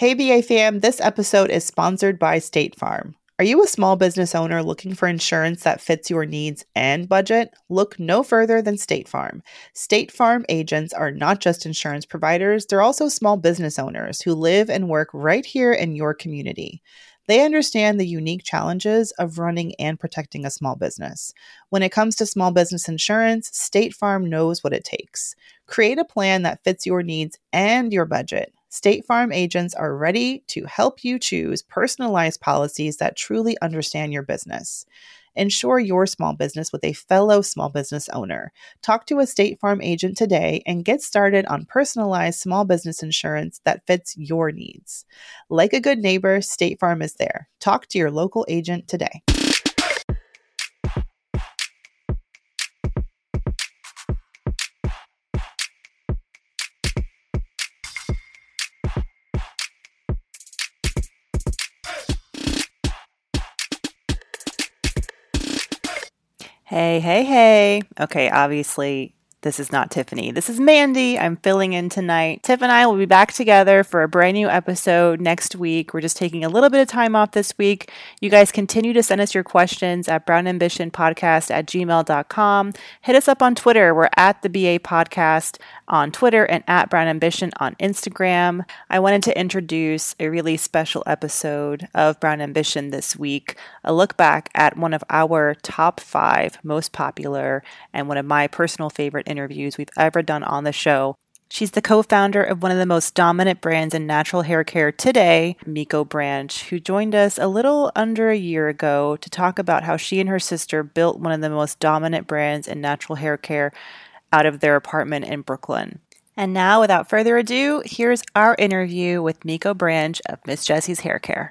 Hey BA fam, this episode is sponsored by State Farm. Are you a small business owner looking for insurance that fits your needs and budget? Look no further than State Farm. State Farm agents are not just insurance providers, they're also small business owners who live and work right here in your community. They understand the unique challenges of running and protecting a small business. When it comes to small business insurance, State Farm knows what it takes. Create a plan that fits your needs and your budget. State Farm agents are ready to help you choose personalized policies that truly understand your business. Insure your small business with a fellow small business owner. Talk to a State Farm agent today and get started on personalized small business insurance that fits your needs. Like a good neighbor, State Farm is there. Talk to your local agent today. Hey. Okay, obviously, this is not Tiffany. This is Mandy. I'm filling in tonight. Tiff and I will be back together for a brand new episode next week. We're just taking a little bit of time off this week. You guys continue to send us your questions at brownambitionpodcast@gmail.com. Hit us up on Twitter. We're at the BA Podcast on Twitter and at Brown Ambition on Instagram. I wanted to introduce a really special episode of Brown Ambition this week, a look back at one of our top 5 most popular and one of my personal favorite interviews we've ever done on the show. She's the co-founder of one of the most dominant brands in natural hair care today, Miko Branch, who joined us a little under a year ago to talk about how she and her sister built one of the most dominant brands in natural hair care out of their apartment in Brooklyn. And now, without further ado, here's our interview with Miko Branch of Miss Jessie's Hair Care.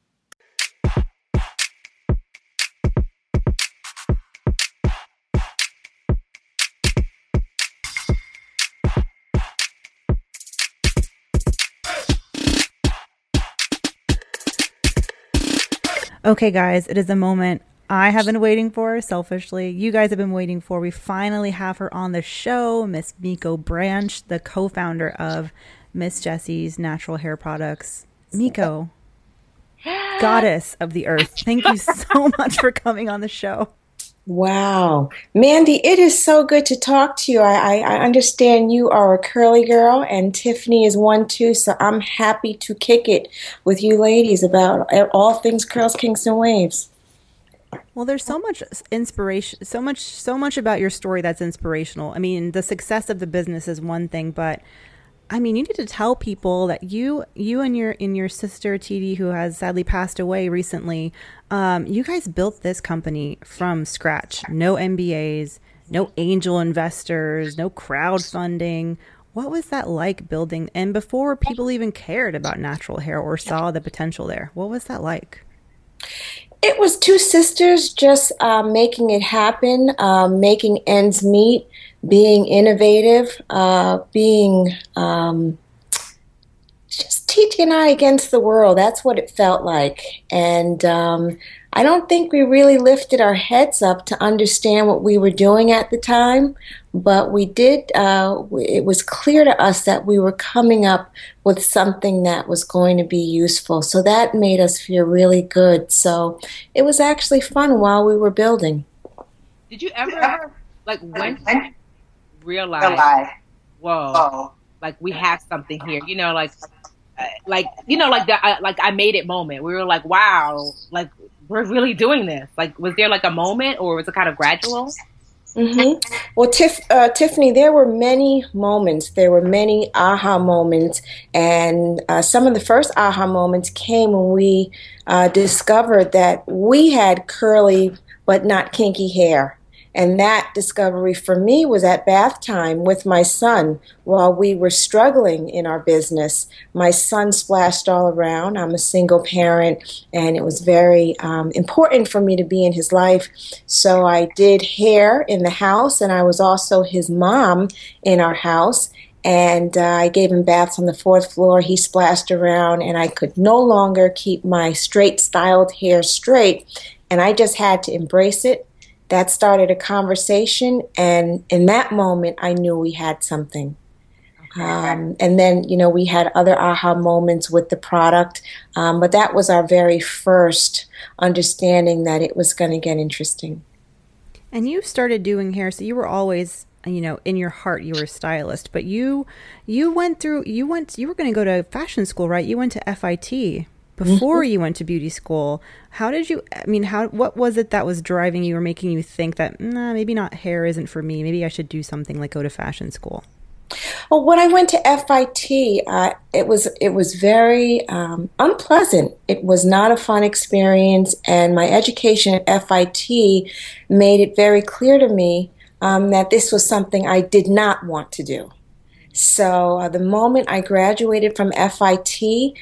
Okay, guys, it is a moment I have been waiting for, selfishly. You guys have been waiting for. We finally have her on the show, Miss Miko Branch, the co-founder of Miss Jessie's Natural Hair Products. Miko, goddess of the earth, thank you so much for coming on the show. Wow. Mandy, it is so good to talk to you. I understand you are a curly girl and Tiffany is one too, so I'm happy to kick it with you ladies about all things curls, kinks, and waves. Well, there's so much inspiration, so much about your story that's inspirational. I mean, the success of the business is one thing, but I mean, you need to tell people that you and your sister TD, who has sadly passed away recently, you guys built this company from scratch. No MBAs, no angel investors, no crowdfunding. What was that like building? And before people even cared about natural hair or saw the potential there, what was that like? It was 2 sisters just making it happen, making ends meet, being innovative, being just teaching eye against the world. That's what it felt like. And I don't think we really lifted our heads up to understand what we were doing at the time, but we did. It was clear to us that we were coming up with something that was going to be useful. So that made us feel really good. So it was actually fun while we were building. Did you ever, when you realize, whoa, like we have something here, I made it moment. We were like, wow, like we're really doing this. Like, was there like a moment, or was it kind of gradual? Mm-hmm. Well, Tiffany, there were many moments. There were many aha moments, and some of the first aha moments came when we discovered that we had curly but not kinky hair. And that discovery for me was at bath time with my son while we were struggling in our business. My son splashed all around. I'm a single parent, and it was very important for me to be in his life. So I did hair in the house, and I was also his mom in our house. And I gave him baths on the 4th floor. He splashed around, and I could no longer keep my straight styled hair straight. And I just had to embrace it. That started a conversation, and in that moment, I knew we had something. And then, we had other aha moments with the product. But that was our very first understanding that it was going to get interesting. And you started doing hair, so you were always, in your heart, you were a stylist. But you were going to go to fashion school, right? You went to FIT before you went to beauty school. What was it that was driving you or making you think that, maybe not hair isn't for me. Maybe I should do something like go to fashion school? Well, when I went to FIT, it was very unpleasant. It was not a fun experience, and my education at FIT made it very clear to me that this was something I did not want to do. So the moment I graduated from FIT,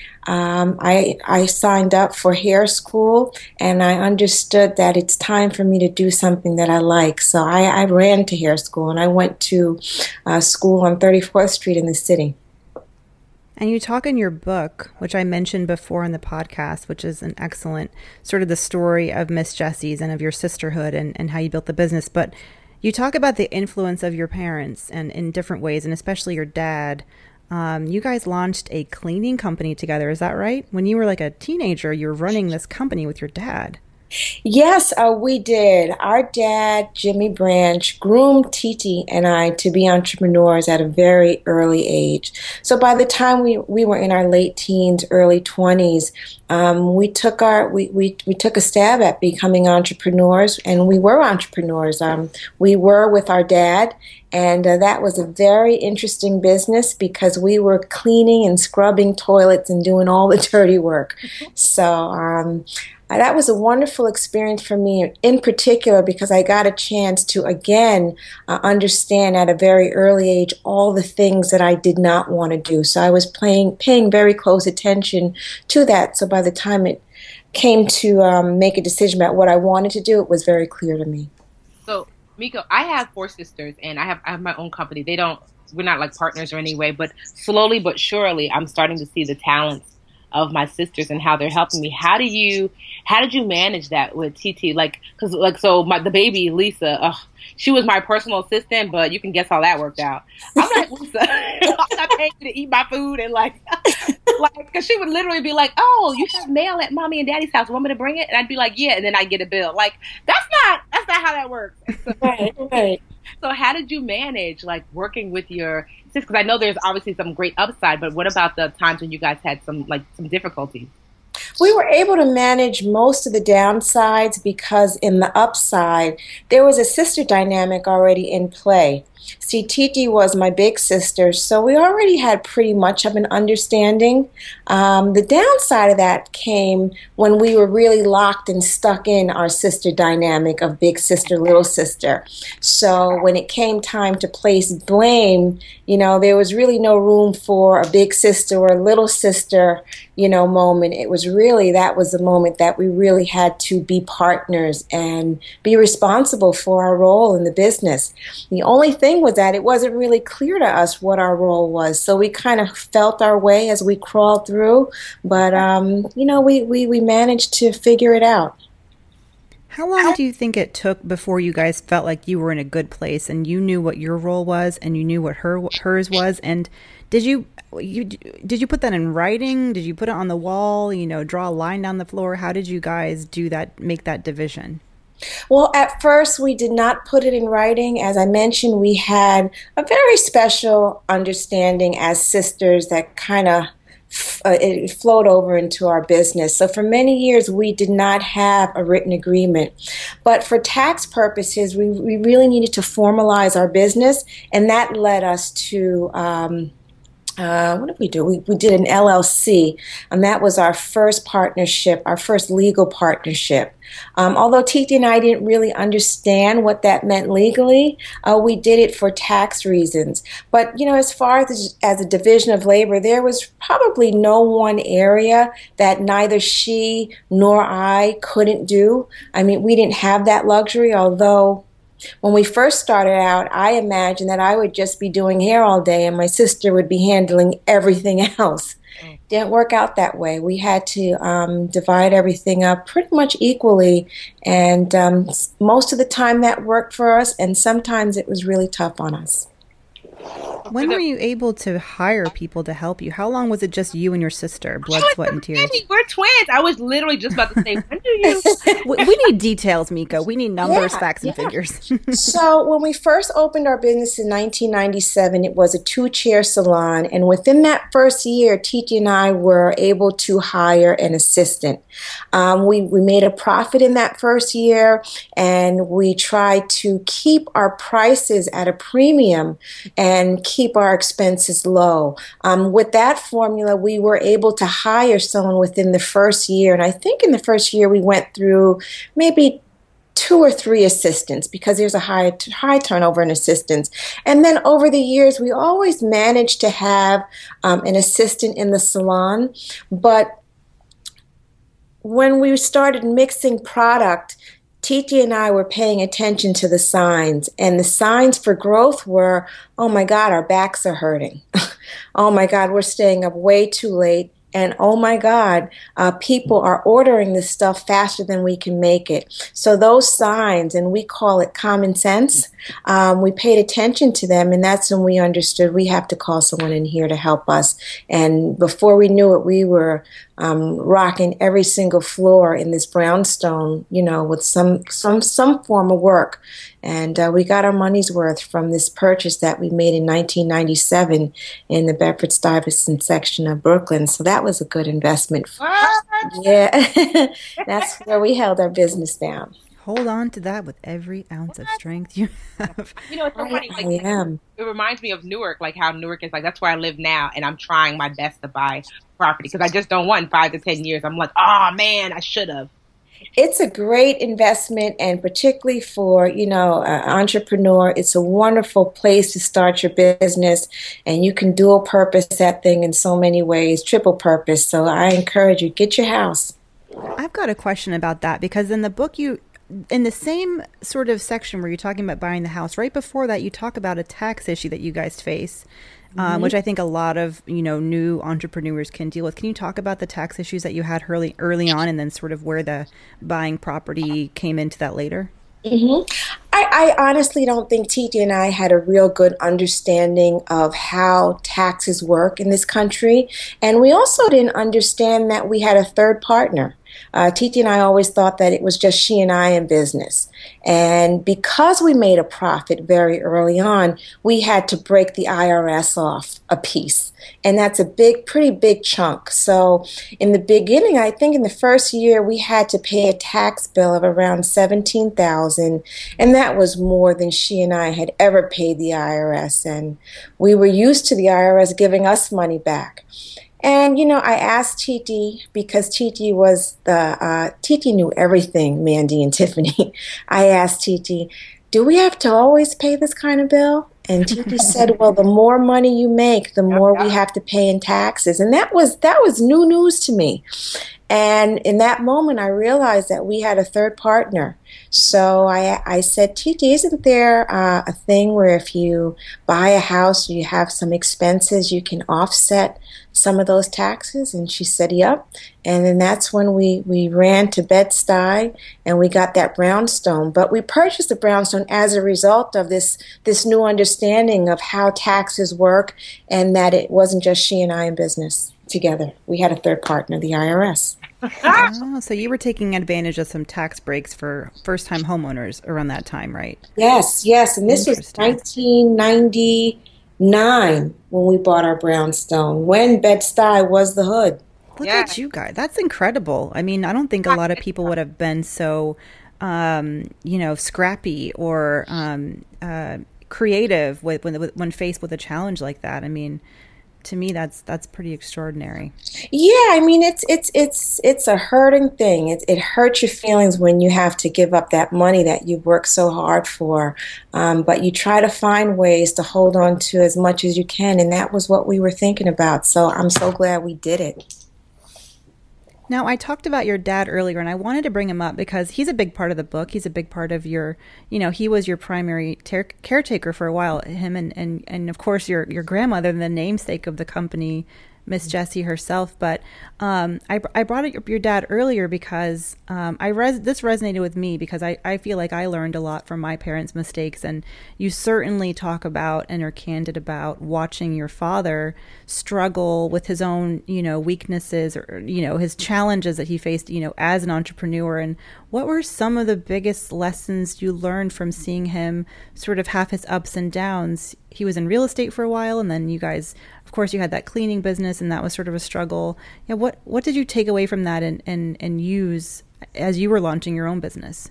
I signed up for hair school, and I understood that it's time for me to do something that I like. So I ran to hair school, and I went to school on 34th Street in the city. And you talk in your book, which I mentioned before in the podcast, which is an excellent sort of the story of Miss Jessie's and of your sisterhood and how you built the business. But you talk about the influence of your parents and in different ways, and especially your dad. You guys launched a cleaning company together. Is that right? When you were like a teenager, you were running this company with your dad. Yes, we did. Our dad, Jimmy Branch, groomed Titi and I to be entrepreneurs at a very early age. So by the time we were in our late teens, early 20s, we took a stab at becoming entrepreneurs, and we were entrepreneurs. We were with our dad, and that was a very interesting business because we were cleaning and scrubbing toilets and doing all the dirty work. So that was a wonderful experience for me in particular because I got a chance to, again, understand at a very early age all the things that I did not want to do. So I was paying very close attention to that. So by the time it came to make a decision about what I wanted to do, it was very clear to me. So, Miko, I have 4 sisters, and I have my own company. We're not like partners or any way, but slowly but surely I'm starting to see the talents of my sisters and how they're helping me. How did you manage that with TT? The baby Lisa, she was my personal assistant, but you can guess how that worked out. I'm like, Lisa, I'm not paying you to eat my food, and because she would literally be like, "Oh, you have mail at mommy and daddy's house. Want me to bring it?" And I'd be like, "Yeah," and then I'd get a bill. Like that's not how that works. So, right. So how did you manage working with your sisters? Because I know there's obviously some great upside, but what about the times when you guys had some difficulties? We were able to manage most of the downsides because in the upside, there was a sister dynamic already in play. See, Titi was my big sister, so we already had pretty much of an understanding. The downside of that came when we were really locked and stuck in our sister dynamic of big sister, little sister. So when it came time to place blame, there was really no room for a big sister or a little sister, moment. It was really, that was the moment that we really had to be partners and be responsible for our role in the business. The only thing was that it wasn't really clear to us what our role was. So we kind of felt our way as we crawled through, but, we managed to figure it out. How long do you think it took before you guys felt like you were in a good place and you knew what your role was and you knew what hers was? And did you put that in writing? Did you put it on the wall, draw a line down the floor? How did you guys do that, make that division? Well, at first, we did not put it in writing. As I mentioned, we had a very special understanding as sisters that kind of it flowed over into our business. So for many years, we did not have a written agreement. But for tax purposes, we really needed to formalize our business, and that led us to what did we do? We did an LLC, and that was our first partnership, our first legal partnership. Although Titi and I didn't really understand what that meant legally, we did it for tax reasons. But, as far as a division of labor, there was probably no one area that neither she nor I couldn't do. I mean, we didn't have that luxury, although when we first started out, I imagined that I would just be doing hair all day and my sister would be handling everything else. Didn't work out that way. We had to divide everything up pretty much equally, and most of the time that worked for us, and sometimes it was really tough on us. When were you able to hire people to help you? How long was it just you and your sister, blood, sweat, and tears? We're twins. I was literally just about to say, when do you? We need details, Miko. We need numbers, facts, and figures. So when we first opened our business in 1997, it was a 2-chair salon. And within that first year, Titi and I were able to hire an assistant. We made a profit in that first year, and we tried to keep our prices at a premium and keep our expenses low. With that formula, we were able to hire someone within the first year. And I think in the first year, we went through maybe 2 or 3 assistants because there's a high turnover in assistants. And then over the years, we always managed to have an assistant in the salon. But when we started mixing product, Titi and I were paying attention to the signs, and the signs for growth were, oh my God, our backs are hurting. Oh my God, we're staying up way too late. And oh my God, people are ordering this stuff faster than we can make it. So those signs, and we call it common sense, we paid attention to them, and that's when we understood we have to call someone in here to help us. And before we knew it, we were rocking every single floor in this brownstone, with some form of work. And we got our money's worth from this purchase that we made in 1997 in the Bedford-Stuyvesant section of Brooklyn. So that was a good investment. Yeah, that's where we held our business down. Hold on to that with every ounce of strength you have. It's so funny. It reminds me of Newark, like how Newark is like, that's where I live now, and I'm trying my best to buy property because I just don't want 5 to 10 years. I'm like, oh man, I should have. It's a great investment, and particularly for, an entrepreneur, it's a wonderful place to start your business, and you can dual purpose that thing in so many ways, triple purpose. So I encourage you, get your house. I've got a question about that because in the book in the same sort of section where you're talking about buying the house, right before that, you talk about a tax issue that you guys face, which I think a lot of, new entrepreneurs can deal with. Can you talk about the tax issues that you had early on and then sort of where the buying property came into that later? Mm-hmm. I honestly don't think Titi and I had a real good understanding of how taxes work in this country. And we also didn't understand that we had a third partner. Titi and I always thought that it was just she and I in business. And because we made a profit very early on, we had to break the IRS off a piece. And that's a pretty big chunk. So in the beginning, I think in the first year, we had to pay a tax bill of around $17,000. And that was more than she and I had ever paid the IRS. And we were used to the IRS giving us money back. And, I asked Titi, because Titi Titi knew everything, Mandy and Tiffany. I asked Titi, do we have to always pay this kind of bill? And Titi said, well, the more money you make, the more we have to pay in taxes. And that was new news to me. And in that moment, I realized that we had a third partner. So I said, Titi, isn't there a thing where if you buy a house, you have some expenses, you can offset some of those taxes? And she said, yep. And then that's when we ran to Bed-Stuy and we got that brownstone. But we purchased the brownstone as a result of this new understanding of how taxes work, and that it wasn't just she and I in business together. We had a third partner, the IRS. Oh, so you were taking advantage of some tax breaks for first-time homeowners around that time, right? Yes. And this was 1999 when we bought our brownstone, when Bed-Stuy was the hood. Look at you guys. That's incredible. I mean, I don't think a lot of people would have been so, scrappy or creative when faced with a challenge like that. I mean, to me, that's pretty extraordinary. Yeah, I mean, it's a hurting thing. It hurts your feelings when you have to give up that money that you worked so hard for. But you try to find ways to hold on to as much as you can, and that was what we were thinking about. So I'm so glad we did it. Now, I talked about your dad earlier, and I wanted to bring him up because he's a big part of the book. He's a big part of your, he was your primary caretaker for a while, him and of course, your grandmother, the namesake of the company, Miss Jessie herself. But I brought up your dad earlier because this resonated with me because I feel like I learned a lot from my parents' mistakes. And you certainly talk about and are candid about watching your father struggle with his own, weaknesses or, his challenges that he faced, as an entrepreneur. And what were some of the biggest lessons you learned from seeing him sort of have his ups and downs? He was in real estate for a while, and then you guys, of course, you had that cleaning business, and that was sort of a struggle. Yeah, what did you take away from that and use as you were launching your own business?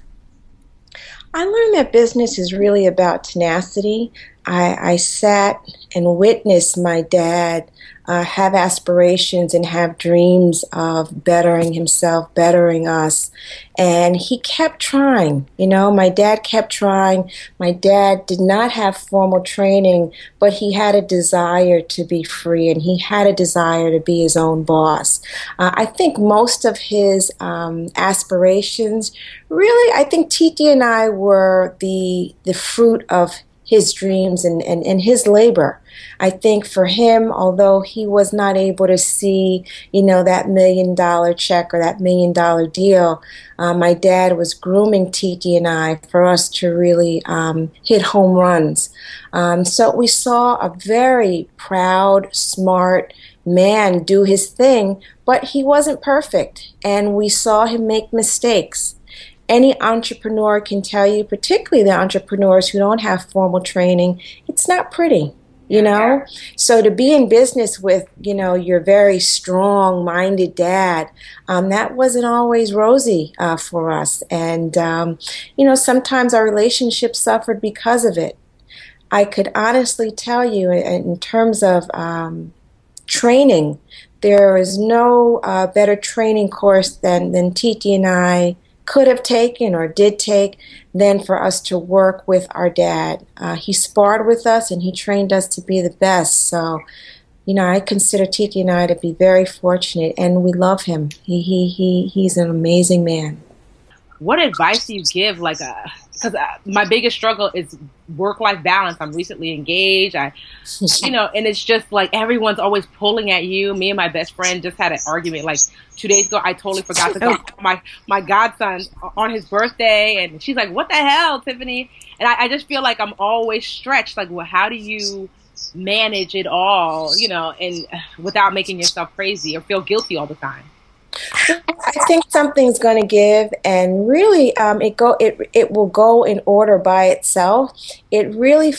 I learned that business is really about tenacity. I sat and witnessed my dad have aspirations and have dreams of bettering himself, bettering us. And he kept trying. My dad kept trying. My dad did not have formal training, but he had a desire to be free, and he had a desire to be his own boss. I think most of his aspirations, really, I think Titi and I were the fruit of his dreams and his labor. I think for him, although he was not able to see, that $1 million check or that $1 million deal, my dad was grooming Titi and I for us to really hit home runs. So we saw a very proud, smart man do his thing, but he wasn't perfect, and we saw him make mistakes. Any entrepreneur can tell you, particularly the entrepreneurs who don't have formal training, it's not pretty, So to be in business with, your very strong-minded dad, that wasn't always rosy for us. And, sometimes our relationship suffered because of it. I could honestly tell you, in terms of training, there is no better training course than Titi and I could have taken or did take than for us to work with our dad. He sparred with us, and he trained us to be the best. So, I consider Titi and I to be very fortunate, and we love him. He's an amazing man. What advice do you give? Because my biggest struggle is work-life balance. I'm recently engaged. And it's just like everyone's always pulling at you. Me and my best friend just had an argument 2 days ago. I totally forgot to talk to my godson on his birthday, and she's like, "What the hell, Tiffany?" And I just feel like I'm always stretched. How do you manage it all, and without making yourself crazy or feel guilty all the time? I think something's going to give, and really, it will go in order by itself. It really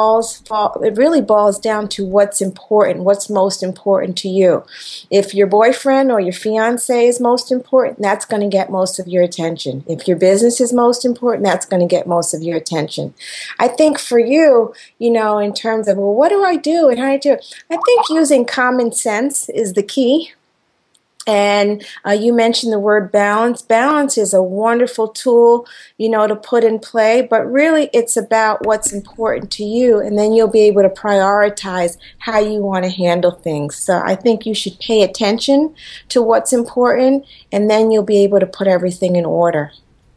boils down to what's important, what's most important to you. If your boyfriend or your fiance is most important, that's going to get most of your attention. If your business is most important, that's going to get most of your attention. I think for you, in terms of, well, what do I do and how do I do it? I think using common sense is the key. And you mentioned the word balance. Balance is a wonderful tool, to put in play, but really it's about what's important to you, and then you'll be able to prioritize how you want to handle things. So I think you should pay attention to what's important, and then you'll be able to put everything in order.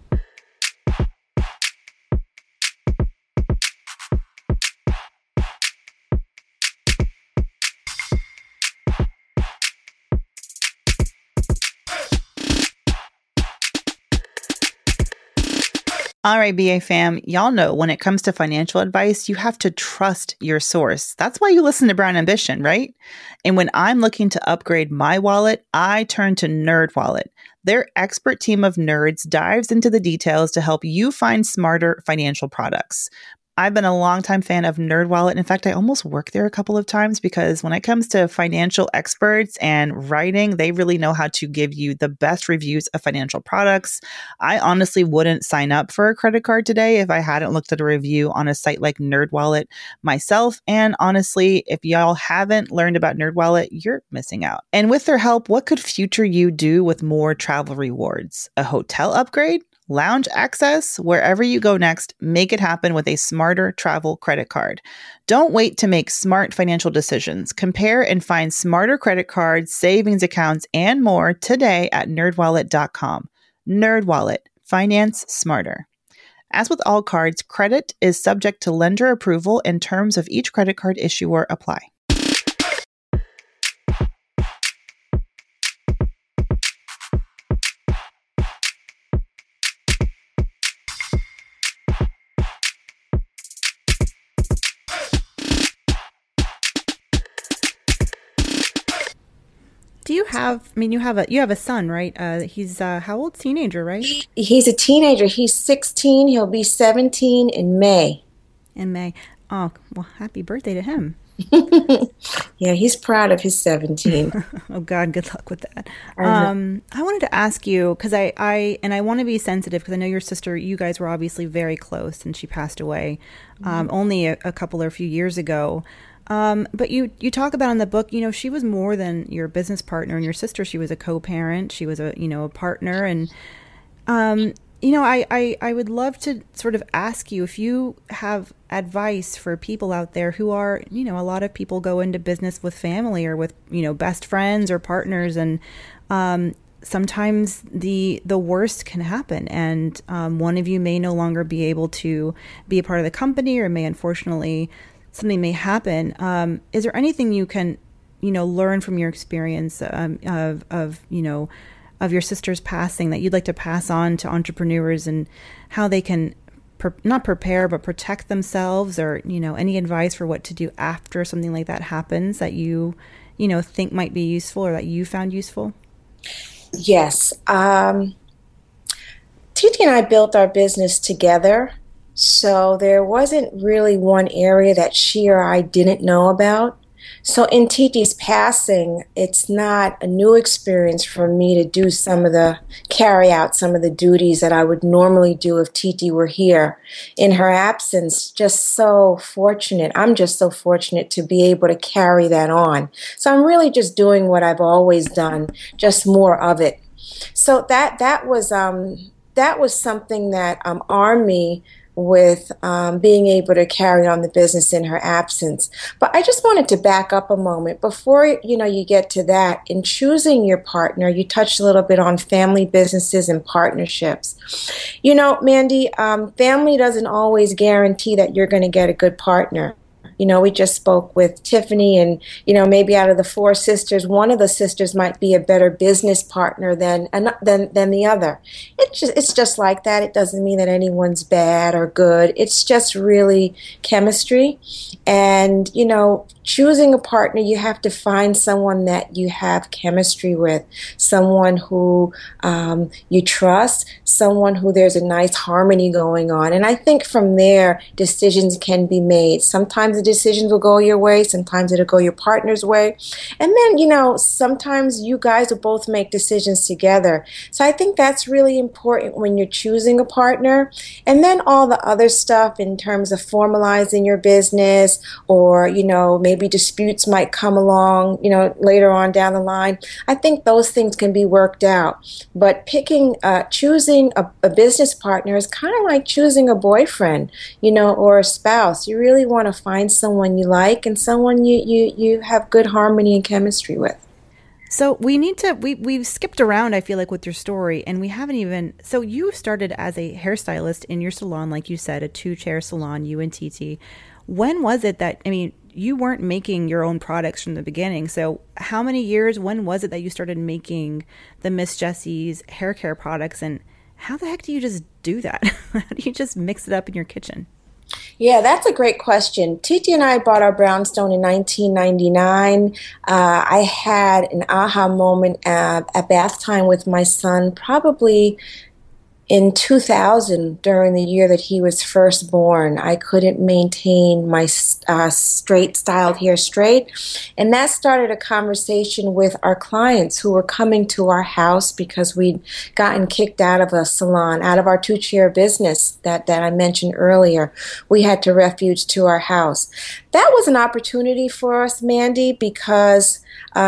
All right, BA fam, y'all know when it comes to financial advice, you have to trust your source. That's why you listen to Brown Ambition, right? And when I'm looking to upgrade my wallet, I turn to NerdWallet. Their expert team of nerds dives into the details to help you find smarter financial products. I've been a longtime fan of NerdWallet. In fact, I almost worked there a couple of times because when it comes to financial experts and writing, they really know how to give you the best reviews of financial products. I honestly wouldn't sign up for a credit card today if I hadn't looked at a review on a site like NerdWallet myself. And honestly, if y'all haven't learned about NerdWallet, you're missing out. And with their help, what could future you do with more travel rewards? A hotel upgrade? Lounge access? Wherever you go next, make it happen with a smarter travel credit card. Don't wait to make smart financial decisions. Compare and find smarter credit cards, savings accounts, and more today at nerdwallet.com. NerdWallet. Finance smarter. As with all cards, credit is subject to lender approval and terms of each credit card issuer apply. have, I mean, you have a son, right? He's how old? Teenager, right? He's a teenager. He's 16. He'll be 17 in May. In May. Oh, well, happy birthday to him. Yeah, he's proud of his 17. Oh God, good luck with that. I wanted to ask you, because I want to be sensitive, because I know your sister, you guys were obviously very close, and she passed away only a couple or few years ago. But you talk about in the book, she was more than your business partner and your sister. She was a co-parent. She was a partner. And, I would love to sort of ask you if you have advice for people out there who are, a lot of people go into business with family or with, best friends or partners. And, sometimes the worst can happen, and one of you may no longer be able to be a part of the company, or may, unfortunately, something may happen. Is there anything you can, learn from your experience of your sister's passing that you'd like to pass on to entrepreneurs, and how they can not prepare but protect themselves, or any advice for what to do after something like that happens that you think might be useful, or that you found useful? Yes. Titi and I built our business together, so there wasn't really one area that she or I didn't know about. So in Titi's passing, it's not a new experience for me to carry out some of the duties that I would normally do if Titi were here. In her absence, I'm just so fortunate to be able to carry that on. So I'm really just doing what I've always done, just more of it. So that was something that armed me with being able to carry on the business in her absence. But I just wanted to back up a moment before you get to that. In choosing your partner, you touched a little bit on family businesses and partnerships. Mandy, family doesn't always guarantee that you're going to get a good partner. We just spoke with Tiffany, and, maybe out of the 4 sisters, one of the sisters might be a better business partner than the other. It's just like that. It doesn't mean that anyone's bad or good. It's just really chemistry. And, choosing a partner, you have to find someone that you have chemistry with, someone who you trust, someone who there's a nice harmony going on. And I think from there, decisions can be made. Sometimes the decisions will go your way, sometimes it'll go your partner's way. And then, sometimes you guys will both make decisions together. So I think that's really important when you're choosing a partner. And then all the other stuff in terms of formalizing your business, or, maybe disputes might come along, later on down the line. I think those things can be worked out. But choosing a business partner is kind of like choosing a boyfriend, or a spouse. You really want to find someone you like, and someone you have good harmony and chemistry with. So we've skipped around, I feel like, with your story, and we haven't even, so you started as a hairstylist in your salon, like you said, a 2-chair salon, you and Titi. When was it that, you weren't making your own products from the beginning. So how many years, when was it that you started making the Miss Jessie's hair care products, and how the heck do you just do that? How do you just mix it up in your kitchen? Yeah, that's a great question. Titi and I bought our brownstone in 1999. I had an aha moment at bath time with my son, probably in 2000, during the year that he was first born. I couldn't maintain my straight styled hair straight. And that started a conversation with our clients who were coming to our house because we'd gotten kicked out of a salon, out of our 2-chair business that I mentioned earlier. We had to refuge to our house. That was an opportunity for us, Mandy, because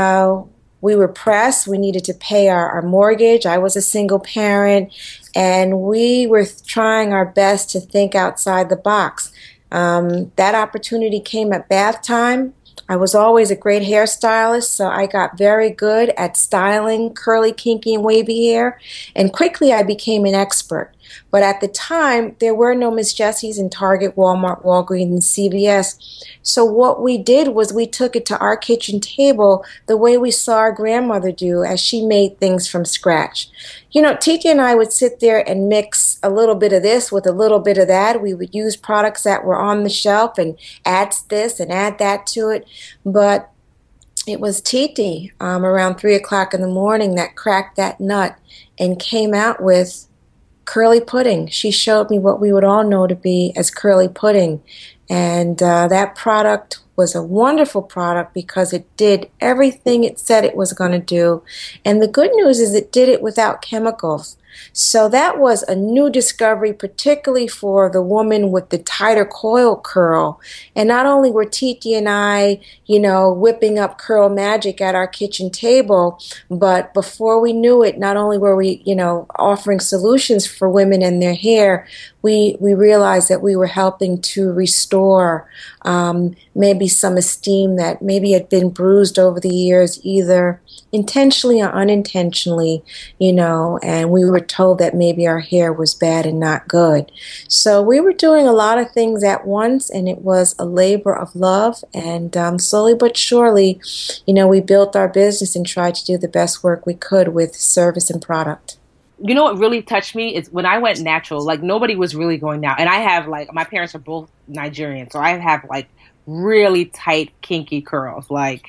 we were pressed. We needed to pay our mortgage. I was a single parent, and we were trying our best to think outside the box. That opportunity came at bath time. I was always a great hairstylist, so I got very good at styling curly, kinky, and wavy hair, and quickly I became an expert. But at the time, there were no Miss Jessie's in Target, Walmart, Walgreens, and CVS. So what we did was we took it to our kitchen table the way we saw our grandmother do as she made things from scratch. Titi and I would sit there and mix a little bit of this with a little bit of that. We would use products that were on the shelf and add this and add that to it. But It was Titi around 3 o'clock in the morning that cracked that nut and came out with curly pudding. She showed me what we would all know to be as curly pudding. And that product was a wonderful product because it did everything it said it was going to do. And the good news is it did it without chemicals. So that was a new discovery, particularly for the woman with the tighter coil curl. And not only were Titi and I, whipping up curl magic at our kitchen table, but before we knew it, not only were we, offering solutions for women and their hair, we realized that we were helping to restore maybe some esteem that maybe had been bruised over the years, either intentionally or unintentionally, and we were told that maybe our hair was bad and not good. So we were doing a lot of things at once, and it was a labor of love. And slowly but surely, we built our business and tried to do the best work we could with service and product. You know what really touched me is when I went natural, like nobody was really going now. And I have my parents are both Nigerian, so I have really tight, kinky curls,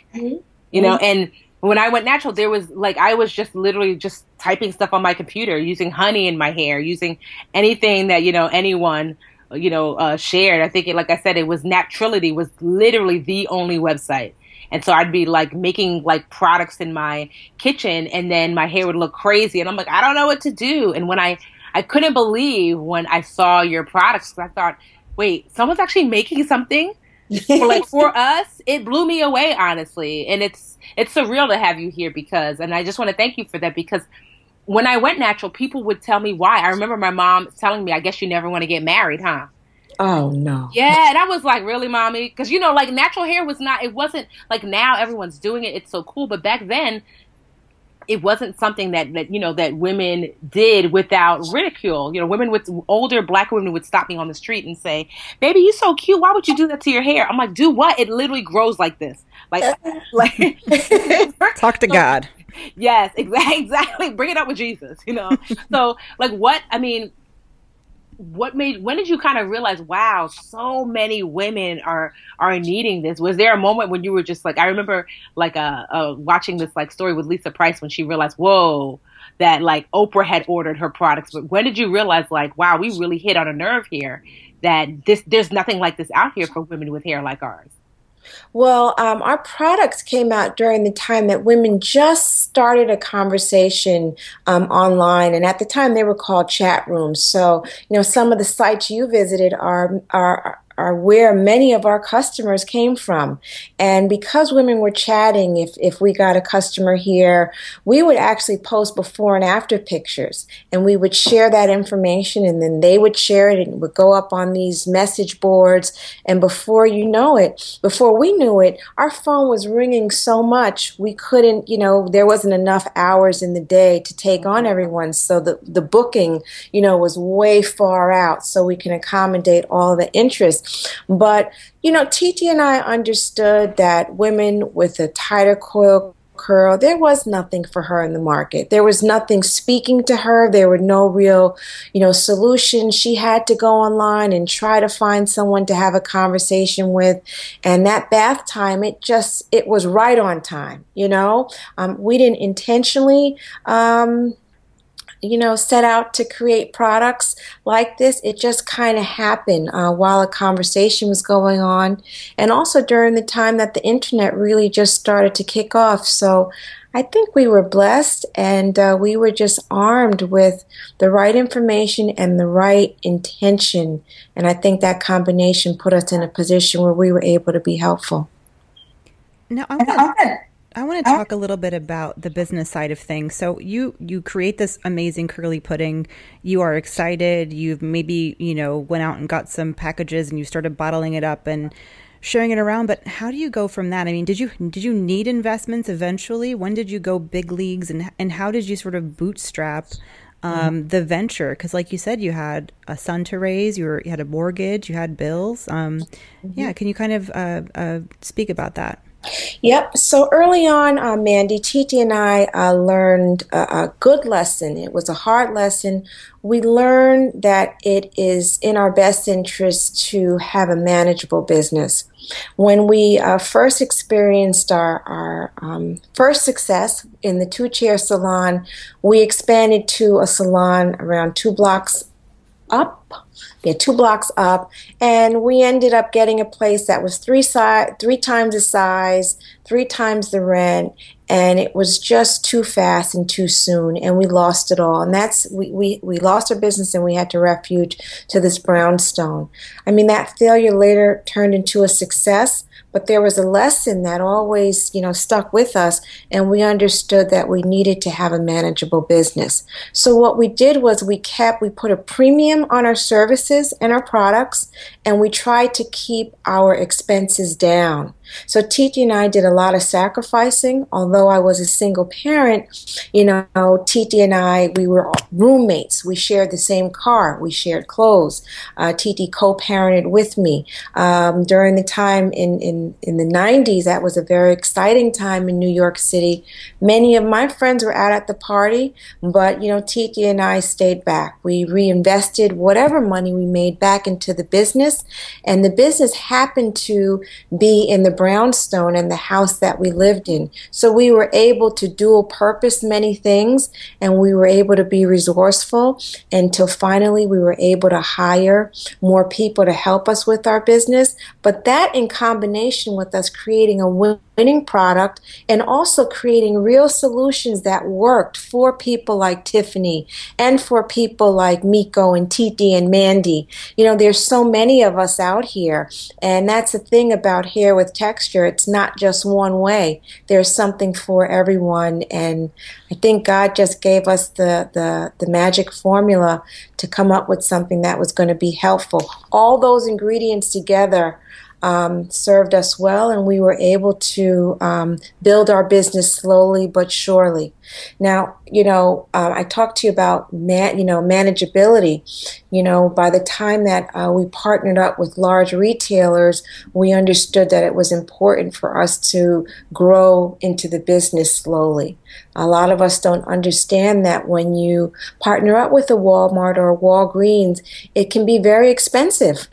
and when I went natural, there was I was just literally just typing stuff on my computer, using honey in my hair, using anything that, anyone, shared. I think, like I said, it was Naturality was literally the only website. And so I'd be making products in my kitchen, and then my hair would look crazy. And I'm like, I don't know what to do. And when I couldn't believe when I saw your products, I thought, wait, someone's actually making something for us. It blew me away, honestly. And it's surreal to have you here and I just want to thank you for that, because when I went natural, people would tell me why. I remember my mom telling me, I guess you never want to get married, huh? Oh, no. Yeah, and I was like, really, mommy? Because, natural hair it wasn't now everyone's doing it. It's so cool. But back then, it wasn't something that women did without ridicule. Older Black women would stop me on the street and say, baby, you're so cute. Why would you do that to your hair? I'm like, do what? It literally grows like this. Talk to God. Yes, exactly. Bring it up with Jesus, So when did you kind of realize, wow, so many women are needing this? Was there a moment when you were just I remember watching this thestory with Lisa Price when she realized, whoa, that Oprah had ordered her products. But when did you realize wow, we really hit on a nerve here, that there's nothing like this out here for women with hair like ours? Well, our products came out during the time that women just started a conversation online, and at the time they were called chat rooms. So, some of the sites you visited are where many of our customers came from. And because women were chatting, if we got a customer here, we would actually post before and after pictures, and we would share that information, and then they would share it, and it would go up on these message boards. And before we knew it, our phone was ringing so much we couldn't, there wasn't enough hours in the day to take on everyone. So the booking, was way far out so we can accommodate all the interest. But, Titi and I understood that women with a tighter coil curl, there was nothing for her in the market. There was nothing speaking to her. There were no real, solutions. She had to go online and try to find someone to have a conversation with. And that bath time, it was right on time, We didn't intentionally set out to create products like this. It just kind of happened while a conversation was going on, and also during the time that the internet really just started to kick off. So I think we were blessed, and we were just armed with the right information and the right intention. And I think that combination put us in a position where we were able to be helpful. Now, I want to talk a little bit about the business side of things. So you create this amazing curly pudding. You are excited. You've maybe, went out and got some packages and you started bottling it up and sharing it around. But how do you go from that? I mean, did you need investments eventually? When did you go big leagues, and how did you sort of bootstrap the venture? Because like you said, you had a son to raise, you had a mortgage, you had bills. Yeah, can you kind of speak about that? Yep. So early on, Mandy, Titi and I learned a good lesson. It was a hard lesson. We learned that it is in our best interest to have a manageable business. When we first experienced our first success in the two-chair salon, we expanded to a salon around 2 blocks up. Yeah, 2 blocks up, and we ended up getting a place that was three times the size, 3 times the rent, and it was just too fast and too soon, and we lost it all. And we lost our business, and we had to refuge to this brownstone. I mean, that failure later turned into a success, but there was a lesson that always, stuck with us, and we understood that we needed to have a manageable business. So what we did was we put a premium on our services and our products, and we tried to keep our expenses down. So Titi and I did a lot of sacrificing. Although I was a single parent, Titi and I, we were roommates. We shared the same car. We shared clothes. Titi co-parented with me. During the time in the 90s, that was a very exciting time in New York City. Many of my friends were out at the party, but, Titi and I stayed back. We reinvested whatever money we made back into the business, and the business happened to be in the brownstone and the house that we lived in. So we were able to dual purpose many things, and we were able to be resourceful until finally we were able to hire more people to help us with our business. But that in combination with us creating a winning product and also creating real solutions that worked for people like Tiffany and for people like Miko and Titi and Mandy. There's so many of us out here, and that's the thing about hair with texture. It's not just one way. There's something for everyone, and I think God just gave us the magic formula to come up with something that was going to be helpful. All those ingredients together served us well, and we were able to build our business slowly but surely. Now, I talked to you about manageability. By the time that we partnered up with large retailers, we understood that it was important for us to grow into the business slowly. A lot of us don't understand that when you partner up with a Walmart or a Walgreens, it can be very expensive,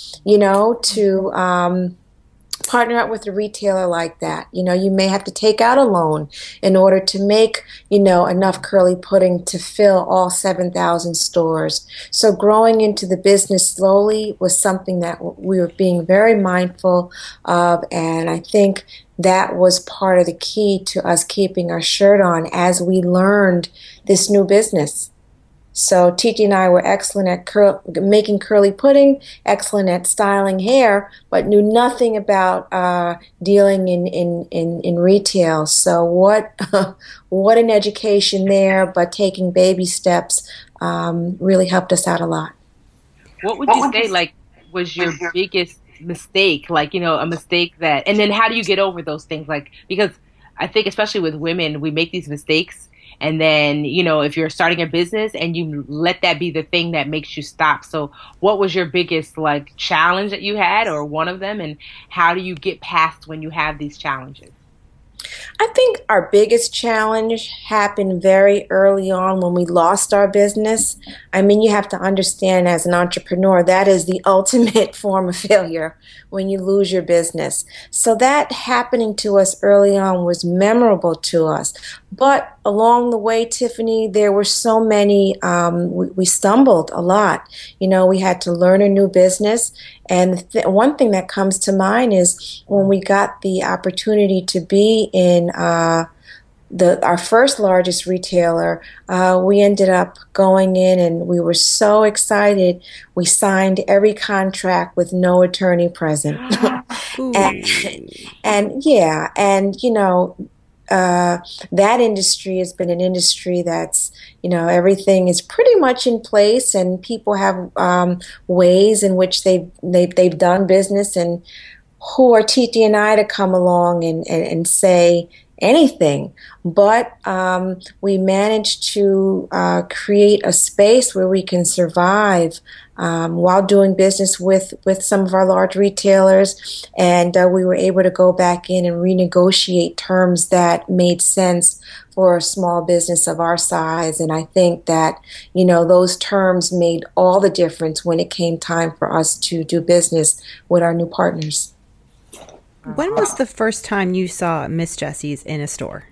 to partner up with a retailer like that. You may have to take out a loan in order to make, enough curly pudding to fill all 7,000 stores. So growing into the business slowly was something that we were being very mindful of, and I think that was part of the key to us keeping our shirt on as we learned this new business. So Titi and I were excellent at making curly pudding, excellent at styling hair, but knew nothing about dealing in retail. So what an education there, but taking baby steps really helped us out a lot. What would you say, was your biggest mistake? A mistake that, and then how do you get over those things? Because I think especially with women, we make these mistakes. And then, if you're starting a business and you let that be the thing that makes you stop. So what was your biggest challenge that you had, or one of them? And how do you get past when you have these challenges? I think our biggest challenge happened very early on when we lost our business. I mean, you have to understand as an entrepreneur, that is the ultimate form of failure when you lose your business. So that happening to us early on was memorable to us. But along the way, Tiffany, there were so many, we stumbled a lot. We had to learn a new business. And one thing that comes to mind is when we got the opportunity to be in our first largest retailer, we ended up going in and we were so excited. We signed every contract with no attorney present. That industry has been an industry that's, everything is pretty much in place, and people have ways in which they've done business. And who are Titi and I to come along and say, anything. But we managed to create a space where we can survive while doing business with some of our large retailers. And we were able to go back in and renegotiate terms that made sense for a small business of our size. And I think that, those terms made all the difference when it came time for us to do business with our new partners. When was the first time you saw Miss Jessie's in a store?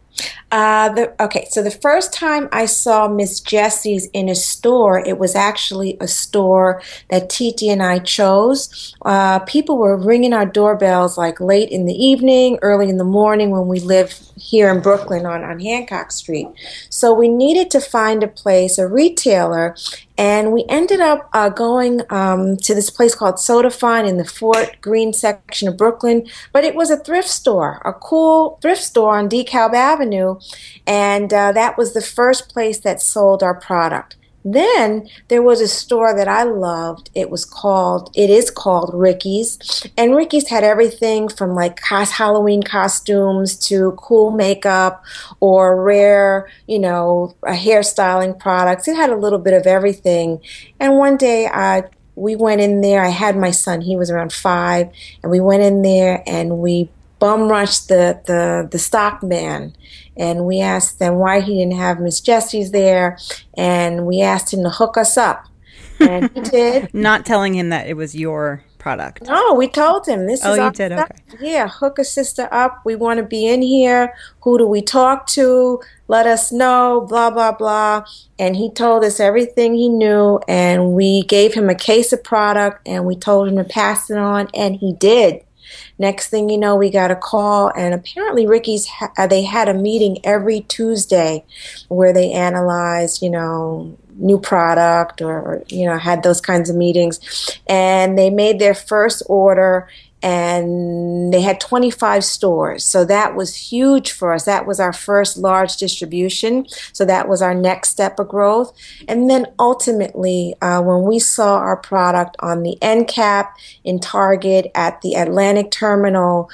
So the first time I saw Miss Jessie's in a store, it was actually a store that Titi and I chose. People were ringing our doorbells like late in the evening, early in the morning when we live here in Brooklyn on Hancock Street. So we needed to find a place, a retailer, and we ended up going to this place called Soda Fine in the Fort Greene section of Brooklyn. But it was a thrift store, a cool thrift store on DeKalb Avenue. And that was the first place that sold our product. Then there was a store that I loved. It is called Ricky's. And Ricky's had everything from like Halloween costumes to cool makeup or rare, hairstyling products. It had a little bit of everything. And one day we went in there. I had my son. He was around 5. And we went in there and we bum rushed the stock man. And we asked them why he didn't have Miss Jessie's there, and we asked him to hook us up, and he did. Not telling him that it was your product. No, we told him this is our you did? stuff. Okay. Yeah, hook a sister up. We want to be in here. Who do we talk to? Let us know. Blah blah blah. And he told us everything he knew, and we gave him a case of product, and we told him to pass it on, and he did. Next thing you know, we got a call, and apparently Ricky's, they had a meeting every Tuesday where they analyzed, new product or had those kinds of meetings. And they made their first order, and they had 25 stores. So that was huge for us. That was our first large distribution. So that was our next step of growth. And then ultimately, when we saw our product on the end cap in Target at the Atlantic Terminal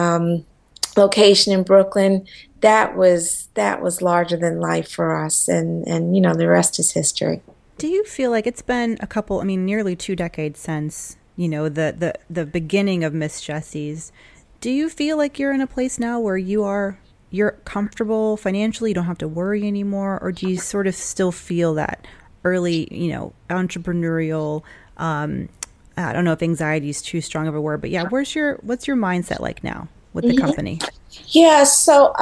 location in Brooklyn, that was larger than life for us. And the rest is history. Do you feel like it's been nearly 2 decades since the beginning of Miss Jessie's? Do you feel like you're in a place now where you're comfortable financially, you don't have to worry anymore, or do you sort of still feel that early, entrepreneurial, I don't know if anxiety is too strong of a word, but yeah, what's your mindset like now with the company? Yeah, so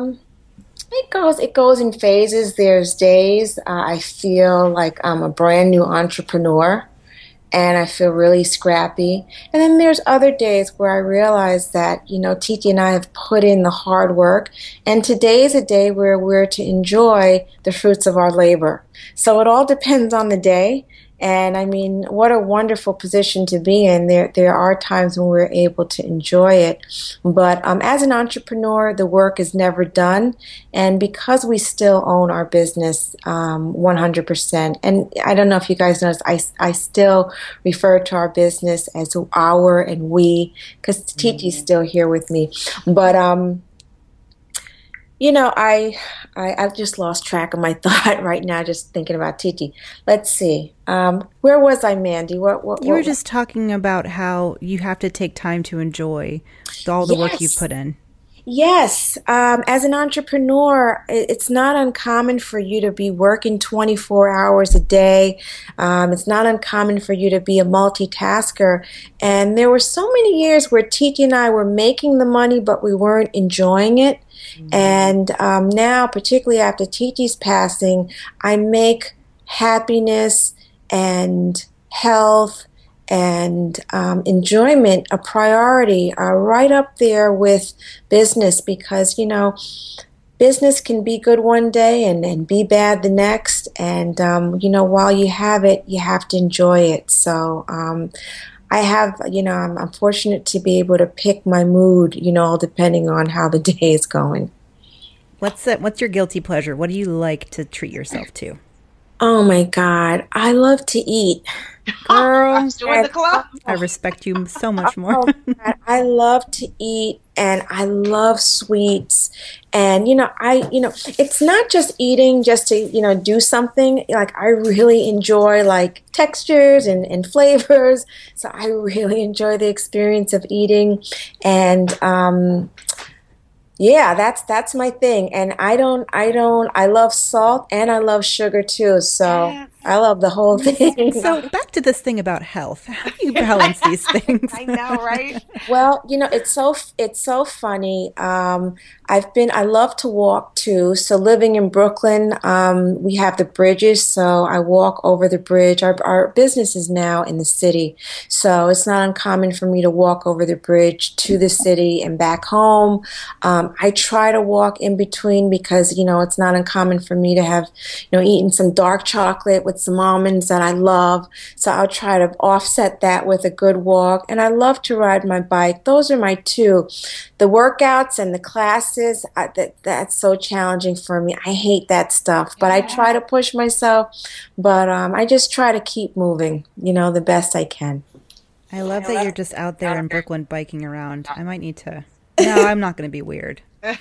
it goes in phases. There's days I feel like I'm a brand new entrepreneur, and I feel really scrappy. And then there's other days where I realize that, Titi and I have put in the hard work, and today is a day where we're to enjoy the fruits of our labor. So it all depends on the day. And what a wonderful position to be in. There are times when we're able to enjoy it. But as an entrepreneur, the work is never done. And because we still own our business 100%, and I don't know if you guys noticed, I still refer to our business as our and we, because Titi's still here with me. But I've just lost track of my thought right now, just thinking about Titi. Let's see. Where was I, Mandy? You were just talking about how you have to take time to enjoy all the work you've put in. Yes. As an entrepreneur, it's not uncommon for you to be working 24 hours a day. It's not uncommon for you to be a multitasker. And there were so many years where Titi and I were making the money, but we weren't enjoying it. And now, particularly after Titi's passing, I make happiness and health and enjoyment a priority, right up there with business, because, business can be good one day and be bad the next. And, while you have it, you have to enjoy it. So I have, I'm fortunate to be able to pick my mood, depending on how the day is going. What's your guilty pleasure? What do you like to treat yourself to? Oh my God, I love to eat. Girl, Join the club. I respect you so much more. Oh, God, I love to eat and I love sweets. And, it's not just eating just to, do something. Like, I really enjoy like textures and flavors. So I really enjoy the experience of eating. And, yeah, that's my thing. And I love salt and I love sugar too. So Yes. I love the whole thing. So back to this thing about health. How do you balance these things? I know, right? Well, it's so funny. I love to walk too. So living in Brooklyn, we have the bridges, so I walk over the bridge. Our business is now in the city, so it's not uncommon for me to walk over the bridge to the city and back home. I try to walk in between because it's not uncommon for me to have eaten some dark chocolate with some almonds that I love. So I'll try to offset that with a good walk. And I love to ride my bike. Those are my two. The workouts and the classes, that's so challenging for me. I hate that stuff, but I try to push myself. But I just try to keep moving, the best I can. I love that you're just out there in Brooklyn biking around. I might need to. No, I'm not going to be weird.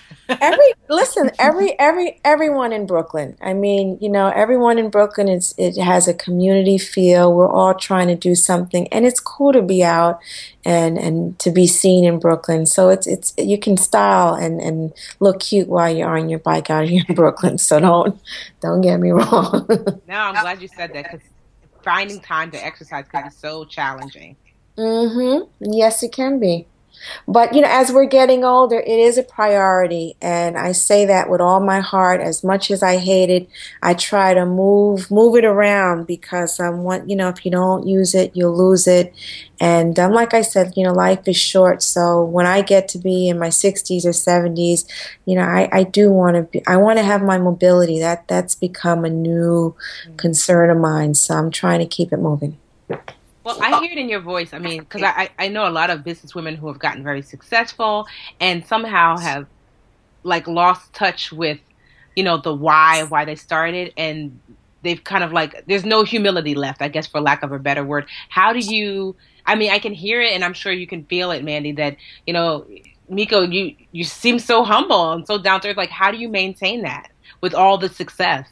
Everyone in Brooklyn. I mean, everyone in Brooklyn it has a community feel. We're all trying to do something, and it's cool to be out and to be seen in Brooklyn. So it's you can style and look cute while you're on your bike out here in Brooklyn. So don't get me wrong. No, I'm glad you said that because finding time to exercise can be so challenging. Yes, it can be. But, as we're getting older, it is a priority. And I say that with all my heart. As much as I hate it, I try to move it around because if you don't use it, you'll lose it. And like I said, life is short. So when I get to be in my 60s or 70s, I want to have my mobility. That's become a new concern of mine. So I'm trying to keep it moving. Well, I hear it in your voice. I mean, because I know a lot of business women who have gotten very successful and somehow have like lost touch with, the why they started, and they've kind of like, there's no humility left, I guess, for lack of a better word. How do you, I mean, I can hear it and I'm sure you can feel it, Mandy, that, Miko, you seem so humble and so down to earth. Like, how do you maintain that with all the success?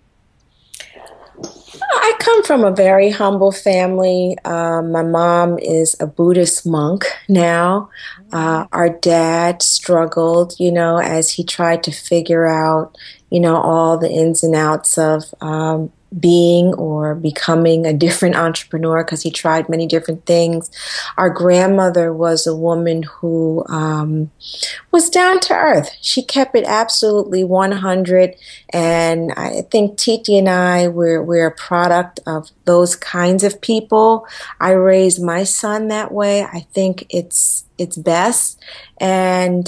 I come from a very humble family. My mom is a Buddhist monk now. Our dad struggled, as he tried to figure out, all the ins and outs of being or becoming a different entrepreneur because he tried many different things. Our grandmother was a woman who was down to earth. She kept it absolutely 100. And I think Titi and I, we're a product of those kinds of people. I raised my son that way. I think it's best. And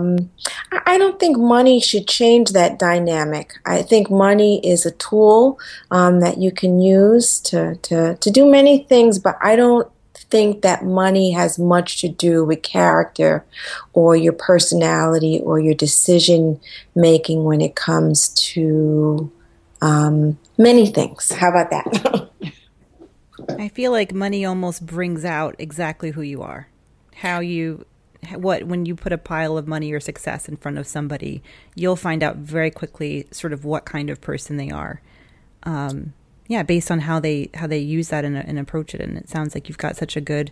I don't think money should change that dynamic. I think money is a tool that you can use to do many things, but I don't think that money has much to do with character or your personality or your decision making when it comes to many things. How about that? I feel like money almost brings out exactly who you are. When you put a pile of money or success in front of somebody, you'll find out very quickly sort of what kind of person they are. Based on how they use that and approach it. And it sounds like you've got such a good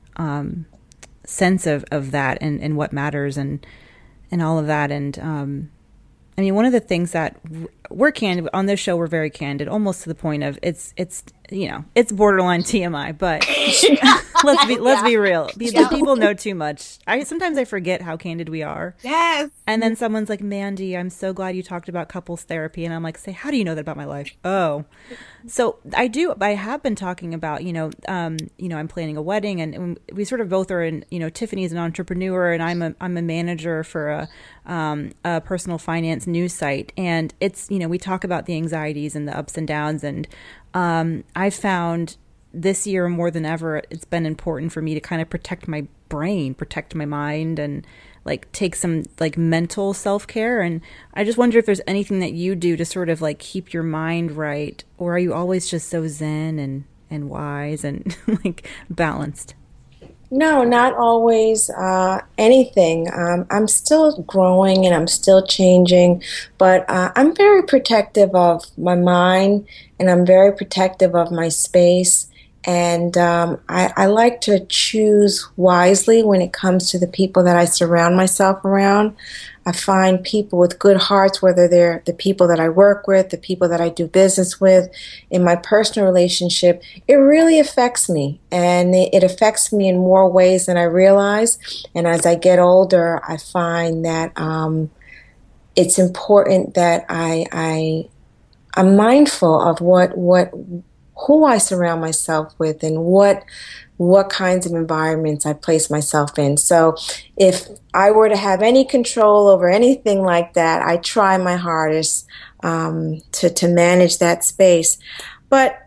sense of that and what matters and all of that. And I mean, one of the things that we're candid on this show, we're very candid, almost to the point of it's borderline TMI, but let's be real. The people know too much. Sometimes I forget how candid we are. Yes. And then someone's like, Mandy, I'm so glad you talked about couples therapy. And I'm like, say, how do you know that about my life? Oh, so I have been talking about, I'm planning a wedding and we sort of both are in, Tiffany's an entrepreneur and I'm a manager for a personal finance news site. And it's, we talk about the anxieties and the ups and downs. And I found this year more than ever, it's been important for me to kind of protect my brain, protect my mind, and like take some like mental self-care. And I just wonder if there's anything that you do to sort of like keep your mind right, or are you always just so zen and wise and like balanced? No, not always anything. I'm still growing and I'm still changing, but I'm very protective of my mind and I'm very protective of my space. And I like to choose wisely when it comes to the people that I surround myself around. I find people with good hearts, whether they're the people that I work with, the people that I do business with, in my personal relationship, it really affects me. And it affects me in more ways than I realize. And as I get older, I find that it's important that I'm mindful of who I surround myself with and what kinds of environments I place myself in. So if I were to have any control over anything like that, I try my hardest to manage that space. But,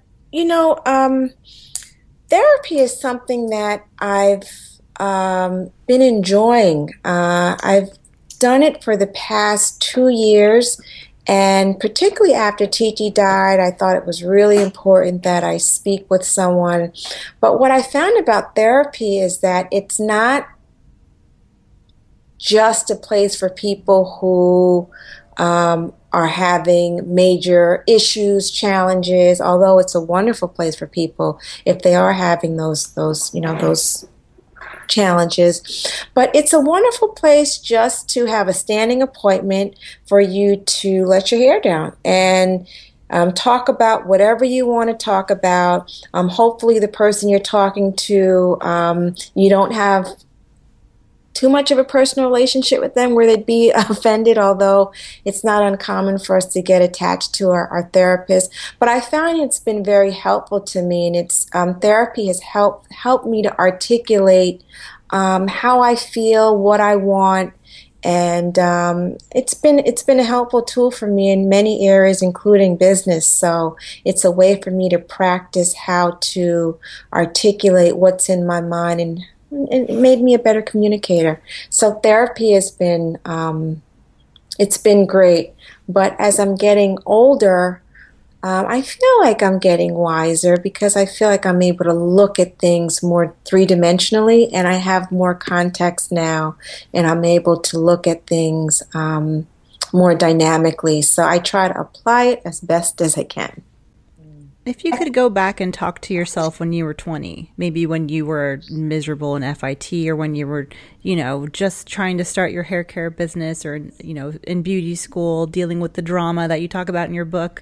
therapy is something that I've been enjoying. I've done it for the past 2 years. And particularly after Titi died, I thought it was really important that I speak with someone. But what I found about therapy is that it's not just a place for people who are having major issues, challenges, although it's a wonderful place for people if they are having those challenges. But it's a wonderful place just to have a standing appointment for you to let your hair down and talk about whatever you want to talk about. Hopefully the person you're talking to, you don't have too much of a personal relationship with them where they'd be offended, although it's not uncommon for us to get attached to our therapist. But I found it's been very helpful to me, and it's therapy has helped me to articulate how I feel, what I want, and it's been a helpful tool for me in many areas, including business. So it's a way for me to practice how to articulate what's in my mind, and it made me a better communicator. So therapy has been, it's been great. But as I'm getting older, I feel like I'm getting wiser because I feel like I'm able to look at things more three-dimensionally, and I have more context now, and I'm able to look at things more dynamically. So I try to apply it as best as I can. If you could go back and talk to yourself when you were 20, maybe when you were miserable in FIT or when you were, just trying to start your hair care business or, in beauty school, dealing with the drama that you talk about in your book,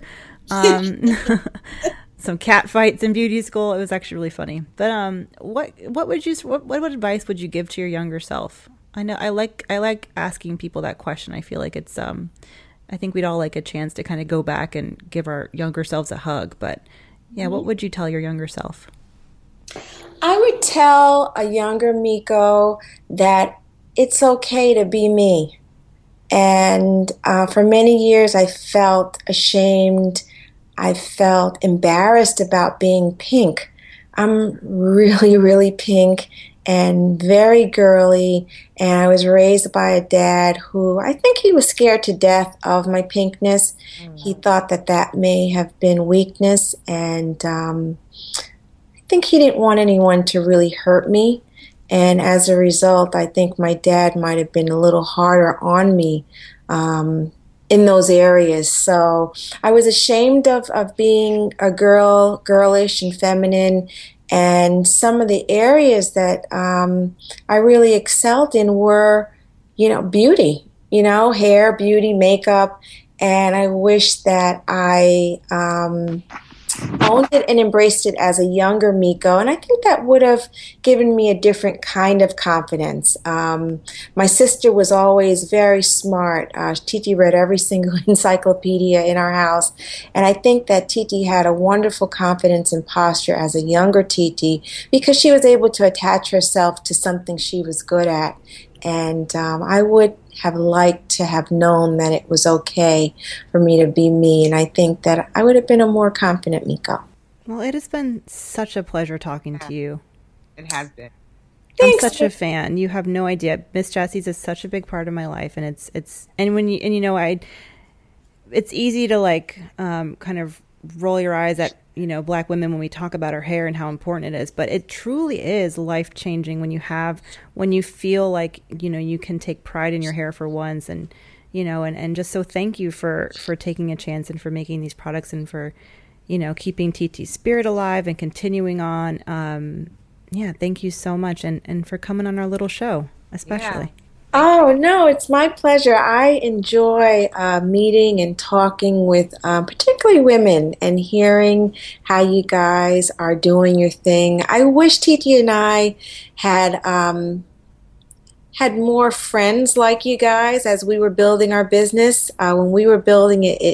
some cat fights in beauty school. It was actually really funny. But what advice would you give to your younger self? I know I like asking people that question. I feel like it's I think we'd all like a chance to kind of go back and give our younger selves a hug. But yeah, what would you tell your younger self? I would tell a younger Miko that it's okay to be me. And for many years, I felt ashamed. I felt embarrassed about being pink. I'm really, really pink and very girly, and I was raised by a dad who I think he was scared to death of my pinkness. He thought that may have been weakness, and I think he didn't want anyone to really hurt me. And as a result, I think my dad might have been a little harder on me in those areas. So I was ashamed of being a girlish and feminine. And some of the areas that I really excelled in were, beauty, hair, beauty, makeup. And I wish that I owned it and embraced it as a younger Miko. And I think that would have given me a different kind of confidence. My sister was always very smart. Titi read every single encyclopedia in our house. And I think that Titi had a wonderful confidence and posture as a younger Titi because she was able to attach herself to something she was good at. And I would have liked to have known that it was okay for me to be me. And I think that I would have been a more confident Miko. Well, it has been such a pleasure talking to you. It has been. Thanks. I'm such a fan. You have no idea. Miss Jessie's is such a big part of my life, and it's easy to like kind of roll your eyes at Black women when we talk about our hair and how important it is, but it truly is life changing when you feel like you can take pride in your hair for once, and and just so thank you for taking a chance and for making these products and for keeping TT's spirit alive and continuing on. Thank you so much, and for coming on our little show, especially. Yeah. Oh, no, it's my pleasure. I enjoy meeting and talking with particularly women and hearing how you guys are doing your thing. I wish TT and I had more friends like you guys as we were building our business. When we were building it,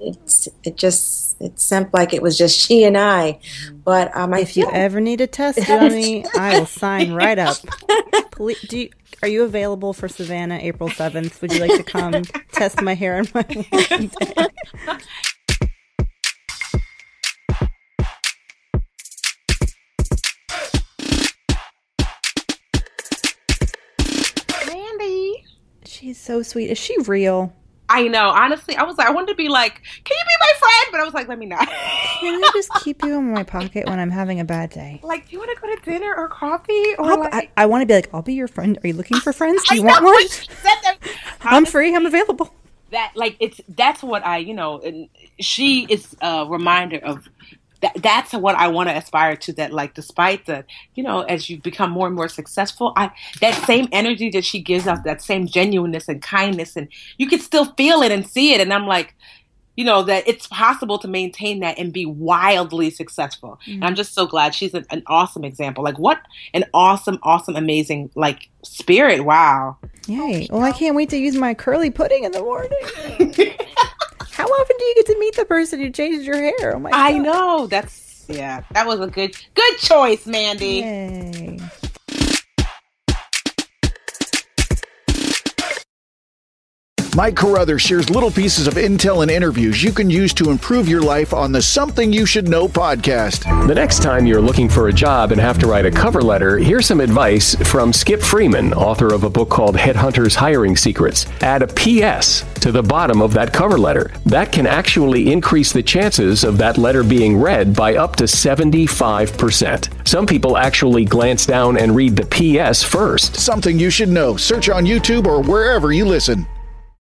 it seemed like it was just she and I. But if you ever need a testimony, I will sign right up. Please, are you available for Savannah April 7th? Would you like to come test my hair on my wedding day? Mandy. She's so sweet. Is she real? I know. Honestly, I was like, I wanted to be like, can you be my friend? But I was like, let me not. Can I just keep you in my pocket when I'm having a bad day? Like, do you want to go to dinner or coffee? Or I want to be like, I'll be your friend. Are you looking for friends? Do you want one? I'm free. I'm available. That's what and she is a reminder of that's what I want to aspire to, that like despite the as you become more and more successful, that same energy that she gives us, that same genuineness and kindness, and you can still feel it and see it, and I'm like that it's possible to maintain that and be wildly successful. And I'm just so glad she's an awesome example. Like, what an awesome, amazing like spirit. Wow. Yay. Well, I can't wait to use my curly pudding in the morning. How often do you get to meet the person who changed your hair? Oh my God. I know. That was a good choice, Mandy. Yay. Mike Carruthers shares little pieces of intel and interviews you can use to improve your life on the Something You Should Know podcast. The next time you're looking for a job and have to write a cover letter, here's some advice from Skip Freeman, author of a book called Headhunters Hiring Secrets. Add a PS to the bottom of that cover letter. That can actually increase the chances of that letter being read by up to 75%. Some people actually glance down and read the PS first. Something You Should Know. Search on YouTube or wherever you listen.